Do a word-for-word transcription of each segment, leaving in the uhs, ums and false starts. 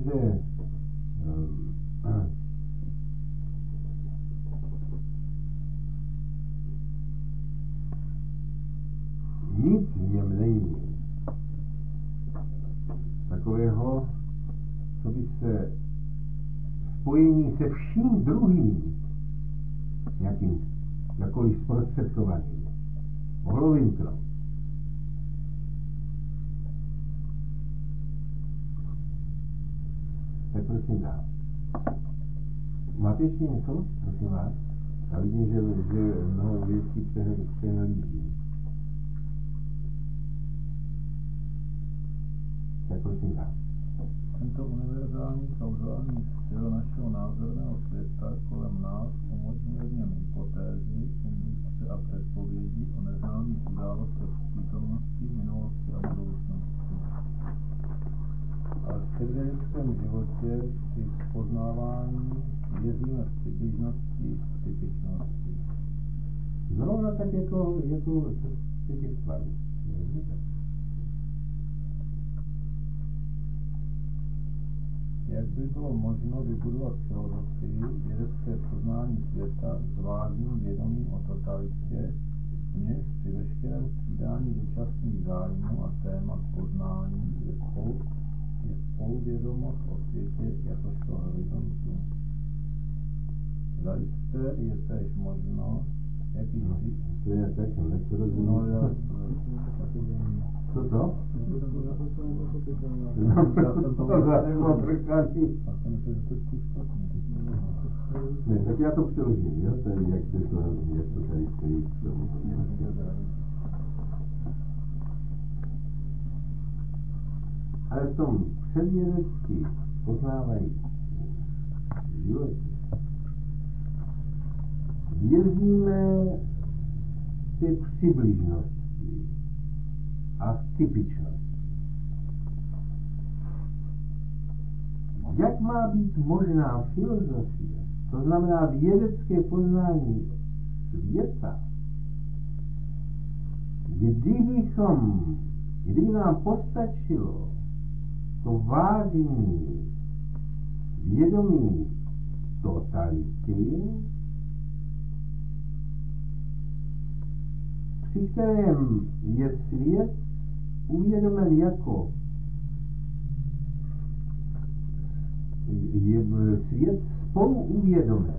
že um, nic v něm není takového, co by se spojení se vším druhým nějakým jakoliv zprostředkovaným mohlo vymknout. Tak prosím dál. Máte ještě něco, prosím vás? Já vidím, že, že mnoho věcí přehlíží. Tak prosím dál. Tento univerzální kauzální styl našeho názorného světa kolem nás umožňuje v něm hypotézy, indukce a předpovědi o neznámých událostech v přítomnosti, minulosti a budoucnosti. Ale v předvědickém životě při poznávání věříme v přibližnosti a typičnosti. Zrovna tak jako, jako těch tvarů. Jak by bylo možno vybudovat filozofii, vědecké poznání světa s vážným vědomím o totalitě, v něž při veškerém střídání dočasných zájmů a témat poznání je, spolu, je spoluvědomost o světě jakožto horizontu. Zajisté je též možno, jak již no, to je tak, nesrozumět. No, já... Co to? Já jsem to nemohl prkání. Já jsem myslel, že to je špatný. Ne, tak já to přeložím, jo? To je, jak se to, jak to tady stojí k tomu. Ale v tom předvědecky poznávají životě. Věříme ty přibližnosti a typičnost. Jak má být možná filozofie, to znamená vědecké poznání světa, kdybychom, kdyby nám postačilo to vážní vědomí totality, při kterém je svět uvědomen jako je svět spolu uvědomen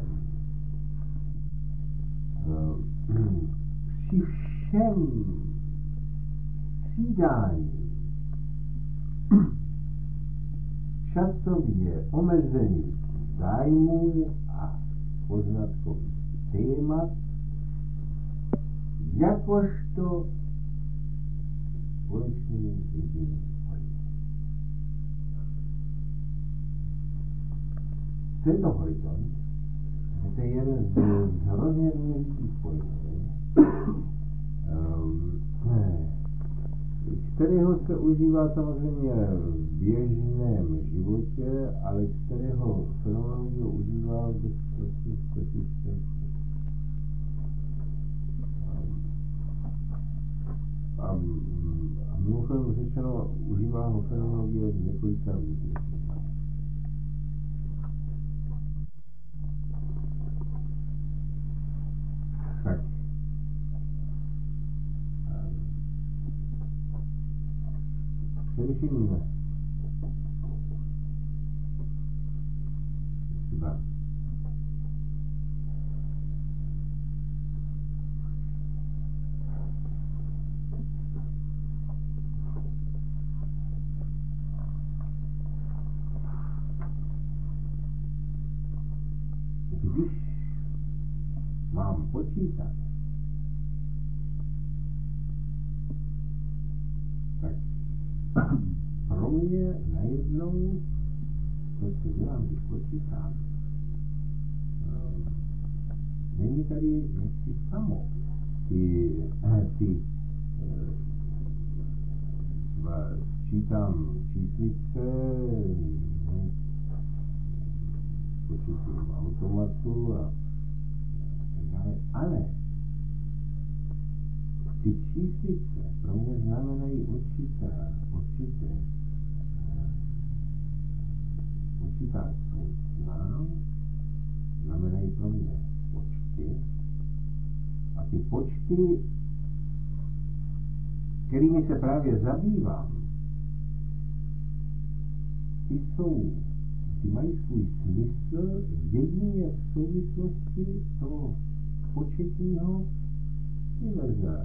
při všem střídání časově omezených zájmů a poznatkových témat jakožto společný jediný horizont. Tento horizont, to je jeden z, z hrozně důležitých pojmů, um, kterého se užívá samozřejmě v běžném životě, ale kterého fenomenologie užívá v specifickém. A, a mimochodem řečeno, užívá ho fenomenologie v několika různých. Tak. Především třeba když mám počítat, tak pro mě najednou to, co dělám, když počítám, není tady jaksi samo. Ty, ty sčítám číslice, počítám automatu a tak dále, ale ty číslice pro mě znamenají určité, určité určitá součná, znamenají pro mě počty. A ty počty, kterými se právě zabývám, ty jsou, ty mají svůj smysl jedině v souvislosti toho početního univerza.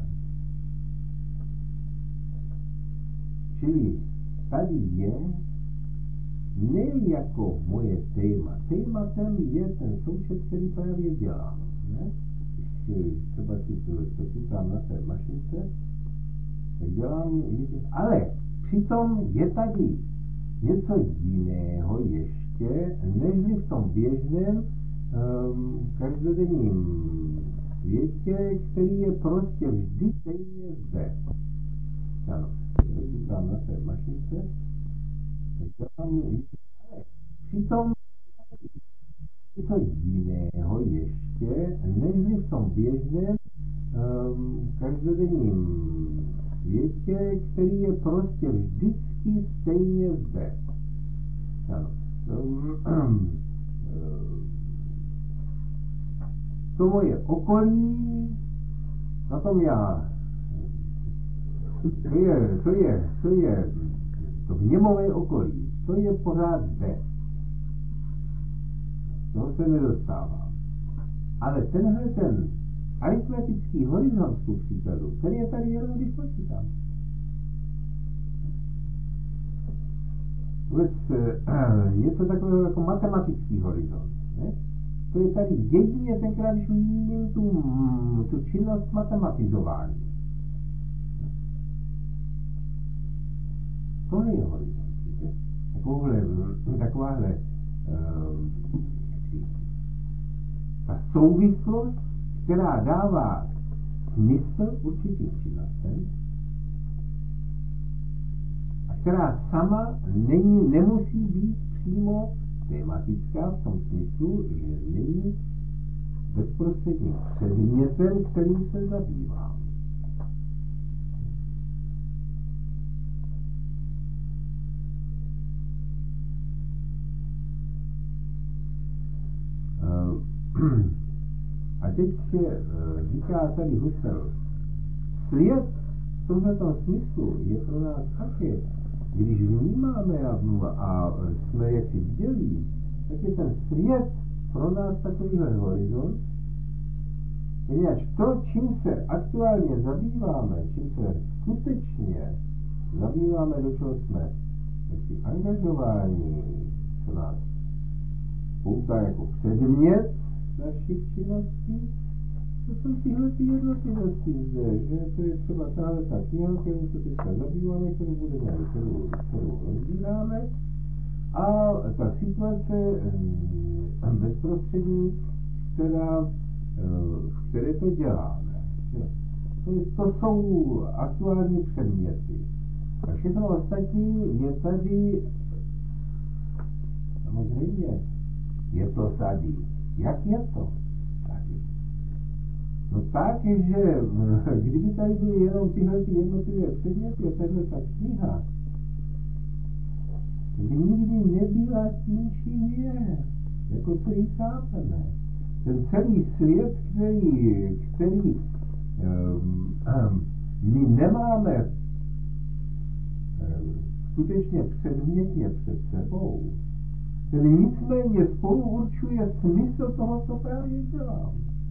Čili tady je ne jako moje téma. Tématem je ten součet, který právě dělám. Ne? Když třeba si to, to chytám na té mašince, tak dělám, ale přitom je tady něco jiného ještě, než v tom běžném um, každodenním světě, který je prostě vždy stejně zde. Ano, to chytám na té mašince, tak dělám, ale přitom něco jiného ještě, než v tom běžném um, každodenním světě, který je prostě vždycky stejně zde. Ano. Um, to moje okolí, na tom já, to je, to je, to je, to vněmové okolí, to je pořád zde. Toho se nedostávám. Ale tenhle ten aritmetický horizont ku příkladu, který je tady jenom, když počítám. Vůbec eh, něco takového jako matematický horizont. Ne? To je tady jedině tenkrát, když uvidím tu, tu činnost matematizování. Tohle je horizont. Takovouhle, takováhle uh, ta souvislost, která dává smysl určitým činnostem a která sama není, nemusí být přímo tematická v tom smyslu, že není bezprostředním předmětem, kterým se zabývám. A teď se říká tady Husserl, svět v tomto smyslu je pro nás také, když vnímáme a, a jsme jaksi vdělí, tak je ten svět pro nás takovýhle horizont, poněvadž to, čím se aktuálně zabýváme, čím se skutečně zabýváme, do čeho jsme jaksi angažováni, co nás pouká jako předmět našich činností, to jsou tyhle ty jednotlivosti zde, že to je třeba tahle ta kniha, kterou se teďka zabýváme, kterou budeme, kterou, kterou rozbíráme, a ta situace bezprostřední, která, v které to děláme. To, to jsou aktuální předměty. A všechno ostatní je tady, samozřejmě, je to tady. Jak je to tady? No tak, že kdyby tady byly jenom tyhle ty jednotlivé předměty a tahle ta kniha, by nikdy nebyla tím, čím je, jako co jí chápeme. Ten celý svět, který, který um, um, my nemáme um, skutečně předmětně před sebou, ten nicméně spolu určuje smysl toho, co právě dělám.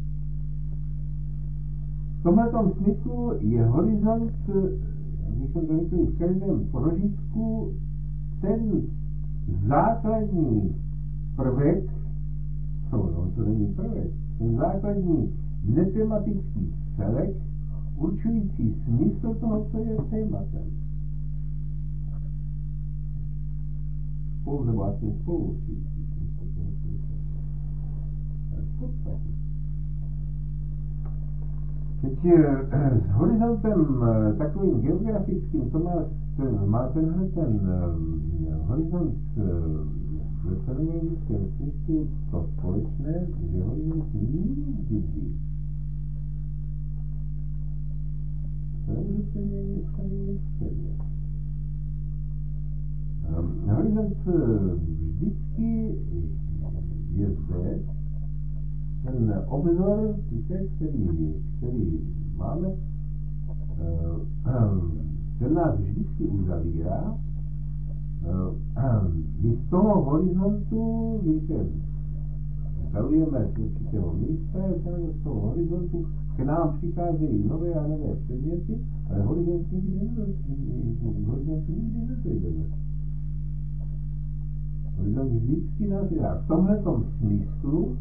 V tomhle smyslu je horizont, jak jsem to řekl, v každém prožitku ten základní prvek, no, no to není prvek, ten základní netematický celek, určující smysl toho, co je tématem. Spolu nebo aspoň spolu určující smysl toho, co je tématem. V podstatě. Teď s horizontem takovým geografickým, to má, ten, má tenhle ten um, horizont ve fenomenologickém smyslu to společné, že horizont nikdy to nemůže přeměnit ani nic předmět. Um, horizont vždycky je zde ten obzor, který, který máme, ten nás vždycky uzavírá. My z toho horizontu, víte, zalujeme z určitého místa, z toho horizontu k nám přicházejí nové a nové předměty, ale horizont nikdy nedojdeme. Horizont vždycky nás vydá. V tomhletom smyslu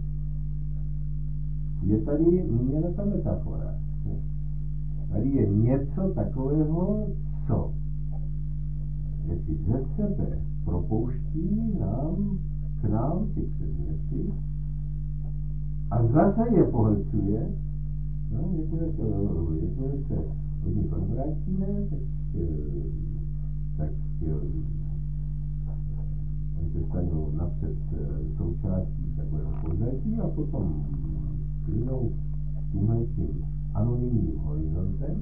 je tady míněna ta metafora. Tady je něco takového, co jestli ze sebe propouští nám, k nám ty předměty a zase je pohlcuje. No, jakmile se, jakmile se od nich odvrátíme, tak, tak se stanou napřed součástí takového pozadí a potom plynou tímhletím anonymním horizontem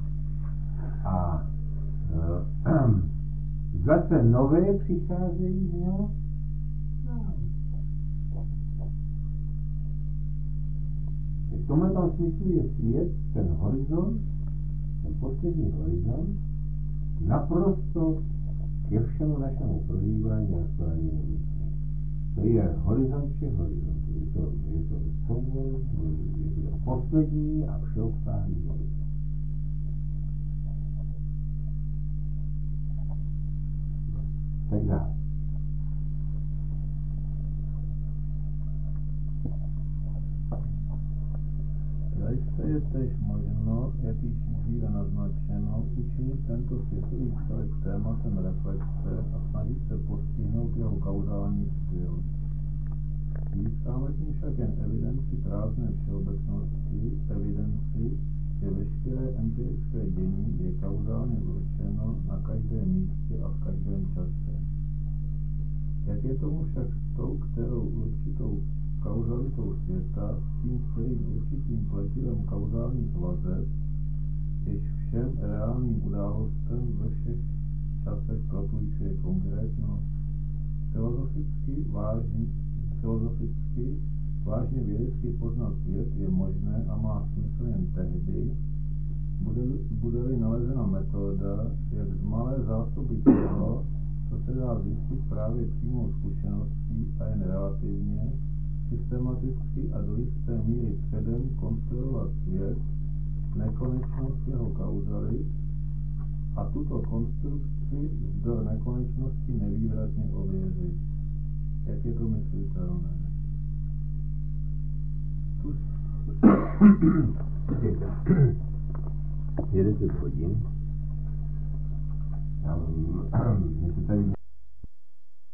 a uh, zase nové přicházejí z něho. V tomhle smyslu je svět, ten horizont, ten poslední horizont, naprosto ke všemu našemu prožívání a stvárání nemyslí. To je horizont všech horizontů. Je to, je to soubor, je to poslední a všeobsáhlý horizont. Tak dále. Zajisté je též možno, jak již dříve naznačeno, učinit tento světový celek tématem reflexe a snažit se postihnout jeho kauzální styl. Získáme tím však jen evidenci prázdné všeobecnosti, evidenci, že veškeré empirické dění je kauzálně určeno na každém místě a v každém čase. Jak je tomu však s tou, kterou určitou kauzalitou světa, s tím celým určitým pletivem kauzálních vazeb, jež všem reálným událostem ve všech časech propůjčuje konkrétnost. Filozoficky vážně, filozoficky vážně vědecky poznat svět je možné a má smysl jen tehdy, bude-li, bude-li nalezena metoda, jak z malé zásoby toho, co se dá zjistit právě přímou zkušeností a jen relativně, systematicky a do jisté míry předem konstruovat svět, nekonečnost jeho kauzalit a tuto konstrukci vzdor nekonečnosti nevývratně ověřit. Jak je to myslitelné? Tu... Je deset hodin. Já, my se tady